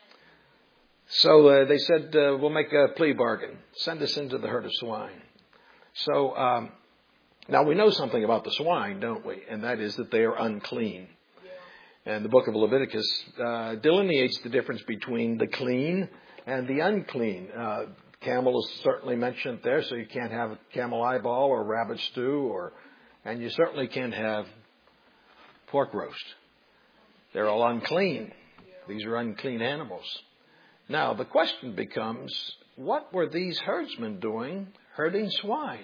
So uh, they said, uh, we'll make a plea bargain. Send us into the herd of swine. So um, now we know something about the swine, don't we? And that is that they are unclean. And the book of Leviticus uh, delineates the difference between the clean and the unclean. Uh, camel is certainly mentioned there, so you can't have camel eyeball or rabbit stew, or, and you certainly can't have pork roast. They're all unclean. These are unclean animals. Now, the question becomes, what were these herdsmen doing herding swine?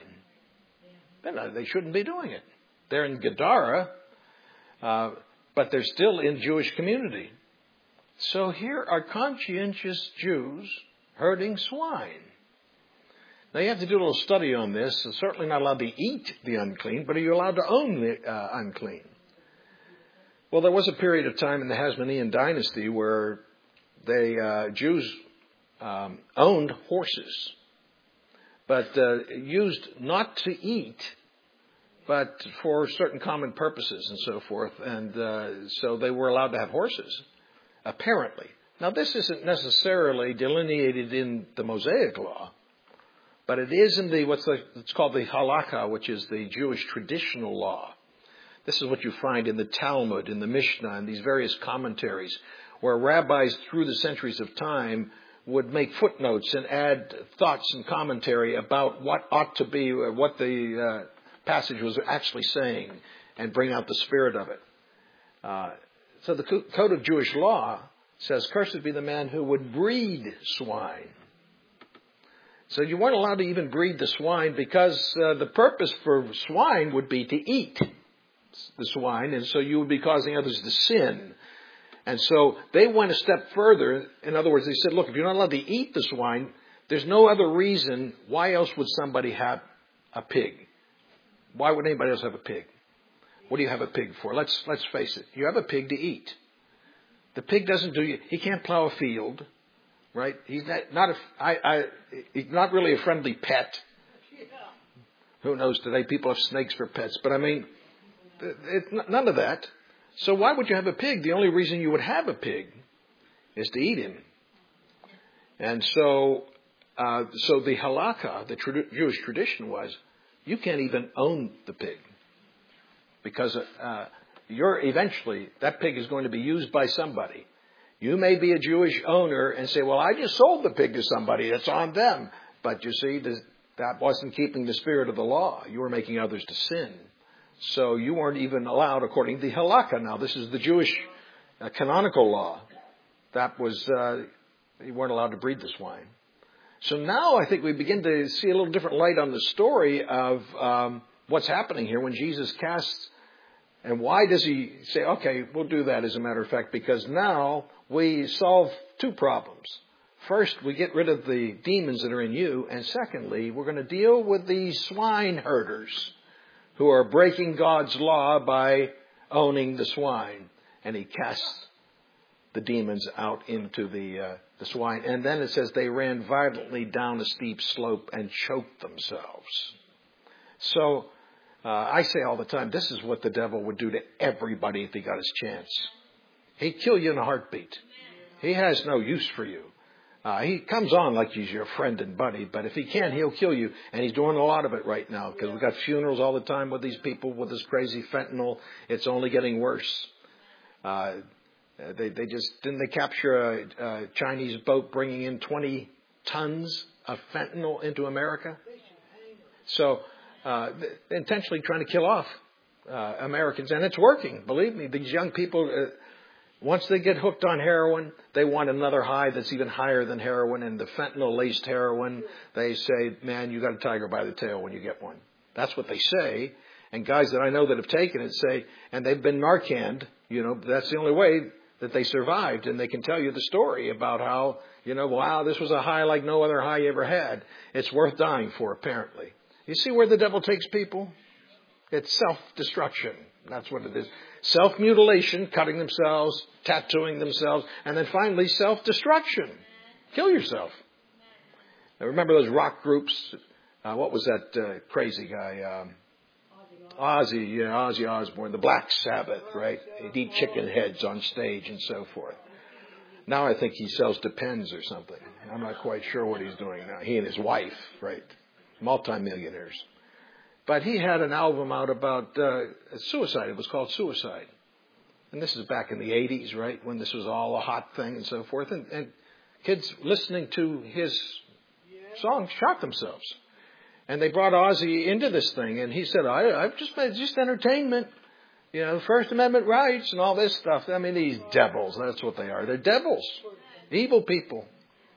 They shouldn't be doing it. They're in Gadara, uh, but they're still in Jewish community. So here are conscientious Jews herding swine. Now, you have to do a little study on this. They're certainly not allowed to eat the unclean, but are you allowed to own the uh, unclean? Well, there was a period of time in the Hasmonean dynasty where they uh, Jews um, owned horses, but uh, used not to eat, but for certain common purposes and so forth. And uh, so they were allowed to have horses, apparently. Now, this isn't necessarily delineated in the Mosaic law, but it is in the what's the, it's called the halakha, which is the Jewish traditional law. This is what you find in the Talmud, in the Mishnah, and these various commentaries, where rabbis through the centuries of time would make footnotes and add thoughts and commentary about what ought to be, what the uh, passage was actually saying, and bring out the spirit of it. Uh, so the Code of Jewish Law says, cursed be the man who would breed swine. So you weren't allowed to even breed the swine because uh, the purpose for swine would be to eat the swine, and so you would be causing others to sin. And so they went a step further. In other words, they said, look, if you're not allowed to eat the swine, there's no other reason. Why else would somebody have a pig? Why would anybody else have a pig? What do you have a pig for? Let's let's face it. You have a pig to eat. The pig doesn't do you. He can't plow a field, right? He's not, not a. I, I, he's not really a friendly pet. Who knows? Today people have snakes for pets, but I mean, it's none of that. So why would you have a pig? The only reason you would have a pig is to eat him. And so, uh, so the halakha, the tra- Jewish tradition was, you can't even own the pig, because uh, you're eventually that pig is going to be used by somebody. You may be a Jewish owner and say, "Well, I just sold the pig to somebody. That's on them." But you see, that wasn't keeping the spirit of the law. You were making others to sin. So you weren't even allowed, according to the halakha. Now, this is the Jewish uh, canonical law. That was, uh, you weren't allowed to breed the swine. So now I think we begin to see a little different light on the story of um, what's happening here when Jesus casts. And why does he say, okay, we'll do that as a matter of fact, because now we solve two problems. First, we get rid of the demons that are in you. And secondly, we're going to deal with these swine herders who are breaking God's law by owning the swine. And he casts the demons out into the uh, the swine. And then it says they ran violently down a steep slope and choked themselves. So uh, I say all the time, this is what the devil would do to everybody if he got his chance. He'd kill you in a heartbeat. He has no use for you. Uh, he comes on like he's your friend and buddy, but if he can, he'll kill you. And he's doing a lot of it right now because we've got funerals all the time with these people with this crazy fentanyl. It's only getting worse. Uh, they, they just, didn't they capture a, a Chinese boat bringing in twenty tons of fentanyl into America? So uh, they're intentionally trying to kill off uh, Americans. And it's working. Believe me, these young people... Uh, Once they get hooked on heroin, they want another high that's even higher than heroin. And the fentanyl-laced heroin, they say, man, you got a tiger by the tail when you get one. That's what they say. And guys that I know that have taken it say, and they've been Narcaned, you know, that's the only way that they survived. And they can tell you the story about how, you know, wow, this was a high like no other high you ever had. It's worth dying for, apparently. You see where the devil takes people? It's self-destruction. That's what it is. Self-mutilation, cutting themselves, tattooing themselves, and then finally self-destruction. Kill yourself. I remember those rock groups. Uh, what was that uh, crazy guy? Um, Ozzy, yeah, Ozzy Osbourne, the Black Sabbath, right? He'd eat chicken heads on stage and so forth. Now I think he sells Depends or something. I'm not quite sure what he's doing now. He and his wife, right? Multimillionaires. But he had an album out about uh, suicide. It was called Suicide. And this is back in the eighties, right? When this was all a hot thing and so forth. And, and kids listening to his songs shot themselves. And they brought Ozzy into this thing. And he said, I, I've just made just entertainment. You know, First Amendment rights and all this stuff. I mean, these devils, that's what they are. They're devils. Evil people.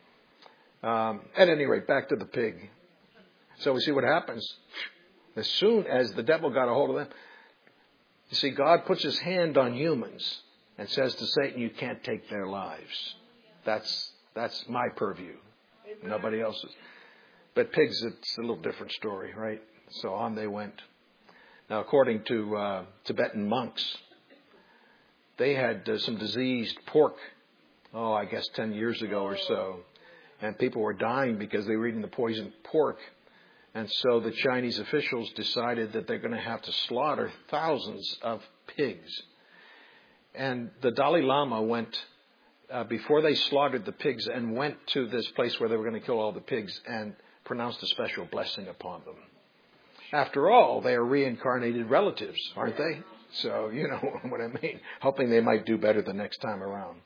Um, at any rate, back to the pig. So we see what happens. As soon as the devil got a hold of them, you see, God puts his hand on humans and says to Satan, you can't take their lives. That's that's my purview. Nobody else's. But pigs, it's a little different story, right? So on they went. Now, according to uh, Tibetan monks, they had uh, some diseased pork, oh, I guess ten years ago or so. And people were dying because they were eating the poisoned pork. And so the Chinese officials decided that they're going to have to slaughter thousands of pigs. And the Dalai Lama went, uh, before they slaughtered the pigs, and went to this place where they were going to kill all the pigs and pronounced a special blessing upon them. After all, they are reincarnated relatives, aren't they? So, you know what I mean. Hoping they might do better the next time around.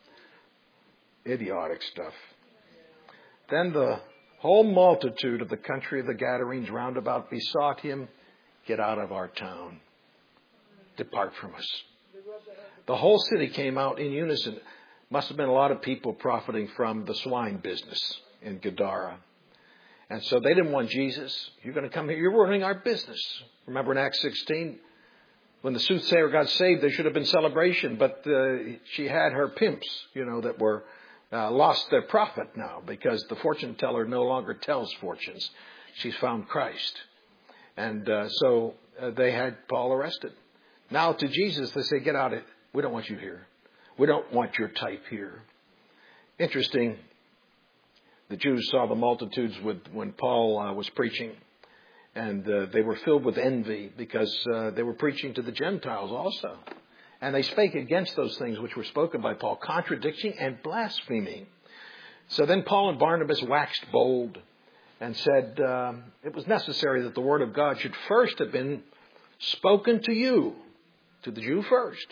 Idiotic stuff. Then the whole multitude of the country of the Gadarenes round about besought him, get out of our town. Depart from us. The whole city came out in unison. Must have been a lot of people profiting from the swine business in Gadara. And so they didn't want Jesus. You're going to come here. You're ruining our business. Remember in Acts sixteen, when the soothsayer got saved, there should have been celebration. But uh, she had her pimps, you know, that were uh, lost their profit now because the fortune teller no longer tells fortunes. She's found Christ. And uh, so uh, they had Paul arrested. Now to Jesus, they say, get out of it. We don't want you here. We don't want your type here. Interesting. The Jews saw the multitudes with, when Paul uh, was preaching, and uh, they were filled with envy because uh, they were preaching to the Gentiles also. And they spake against those things which were spoken by Paul, contradicting and blaspheming. So then Paul and Barnabas waxed bold and said um, it was necessary that the word of God should first have been spoken to you, to the Jew first.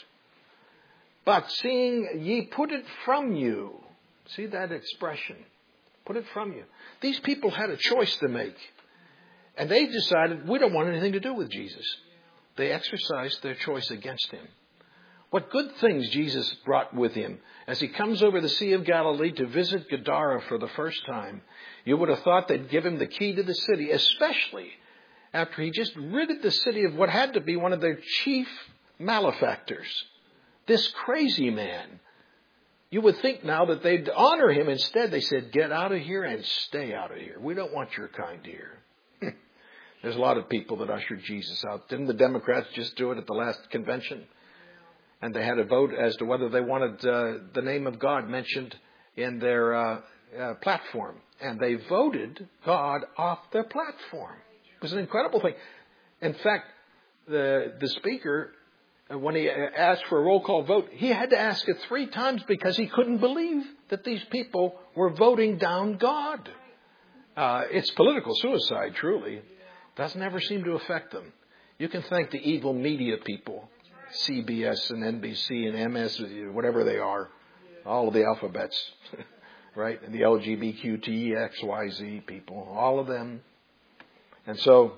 But seeing ye put it from you, see that expression, put it from you. These people had a choice to make. And they decided, we don't want anything to do with Jesus. They exercised their choice against him. What good things Jesus brought with him. As he comes over the Sea of Galilee to visit Gadara for the first time, you would have thought they'd give him the key to the city, especially after he just ridded the city of what had to be one of their chief malefactors. This crazy man. You would think now that they'd honor him. Instead, they said, get out of here and stay out of here. We don't want your kind here. There's a lot of people that ushered Jesus out. Didn't the Democrats just do it at the last convention? And they had a vote as to whether they wanted uh, the name of God mentioned in their uh, uh, platform. And they voted God off their platform. It was an incredible thing. In fact, the the speaker, when he asked for a roll call vote, he had to ask it three times because he couldn't believe that these people were voting down God. Uh, it's political suicide, truly. Doesn't ever seem to affect them. You can thank the evil media people, C B S and N B C and M S, whatever they are, all of the alphabets, right? And the L G B T Q, X, Y, Z people, all of them. And so,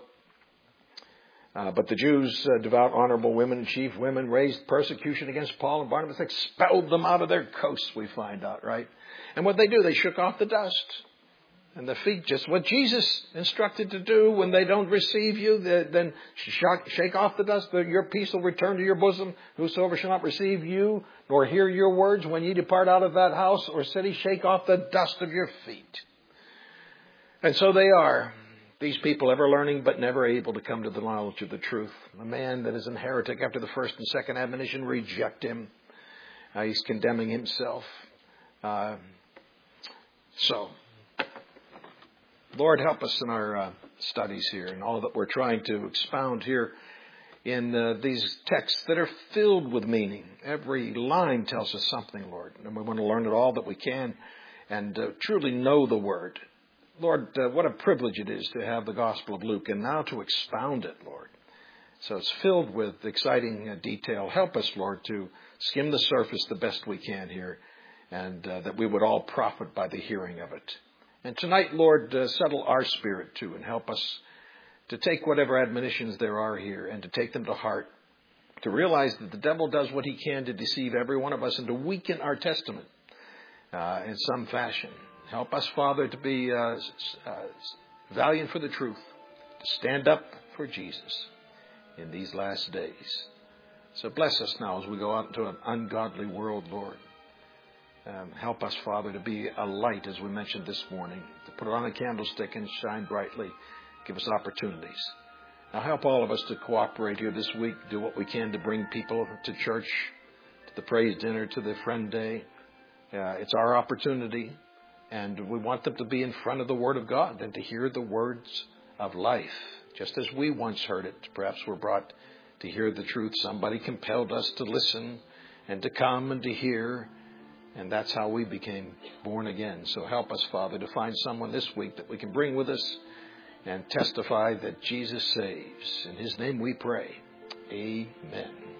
uh, but the Jews, uh, devout, honorable women and chief women, raised persecution against Paul and Barnabas, expelled them out of their coasts, we find out, right? And what they do, they shook off the dust. And the feet, just what Jesus instructed to do when they don't receive you, then shake off the dust. Your peace will return to your bosom. Whosoever shall not receive you, nor hear your words when ye depart out of that house or city, shake off the dust of your feet. And so they are, these people, ever learning but never able to come to the knowledge of the truth. A man that is an heretic after the first and second admonition, reject him. Uh, he's condemning himself. Uh, so... Lord, help us in our uh, studies here and all that we're trying to expound here in uh, these texts that are filled with meaning. Every line tells us something, Lord, and we want to learn it all that we can and uh, truly know the Word. Lord, uh, what a privilege it is to have the Gospel of Luke and now to expound it, Lord. So it's filled with exciting uh, detail. Help us, Lord, to skim the surface the best we can here, and uh, that we would all profit by the hearing of it. And tonight, Lord, uh, settle our spirit too and help us to take whatever admonitions there are here and to take them to heart, to realize that the devil does what he can to deceive every one of us and to weaken our testament uh, in some fashion. Help us, Father, to be uh, uh, valiant for the truth, to stand up for Jesus in these last days. So bless us now as we go out into an ungodly world, Lord. Um, help us, Father, to be a light, as we mentioned this morning, to put it on a candlestick and shine brightly. Give us opportunities. Now help all of us to cooperate here this week, do what we can to bring people to church, to the praise dinner, to the friend day. Uh, it's our opportunity, and we want them to be in front of the Word of God and to hear the words of life. Just as we once heard it, perhaps we're brought to hear the truth. Somebody compelled us to listen and to come and to hear. And that's how we became born again. So help us, Father, to find someone this week that we can bring with us and testify that Jesus saves. In His name we pray. Amen.